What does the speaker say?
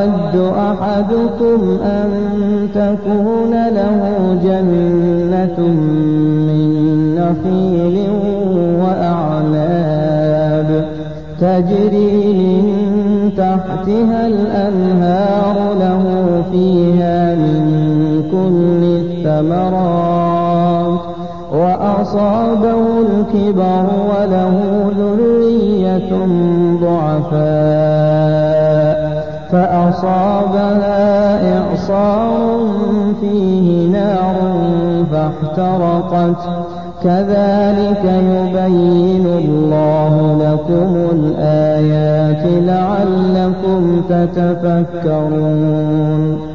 أَيَوَدُّ أَحَدُكُمْ أَن تَكُونَ لَهُ جَنَّةٌ مِّن نَّخِيلٍ وَأَعْنَابٍ تَجْرِي مِن تَحْتِهَا الْأَنْهَارُ لَهُ فِيهَا مِن كُلِّ الثَّمَرَاتِ وَأَصَابَهُ الْكِبَرُ وَلَهُ ذُرِّيَّةٌ ضُعَفَاءُ فَأَصَابَهَا إِعْصَارٌ فِيهِ نَارٌ فَاحْتَرَقَتْ ۗ كَذَٰلِكَ يُبَيِّنُ اللَّهُ لَكُمُ الْآيَاتِ لَعَلَّكُمْ تَتَفَكَّرُونَ.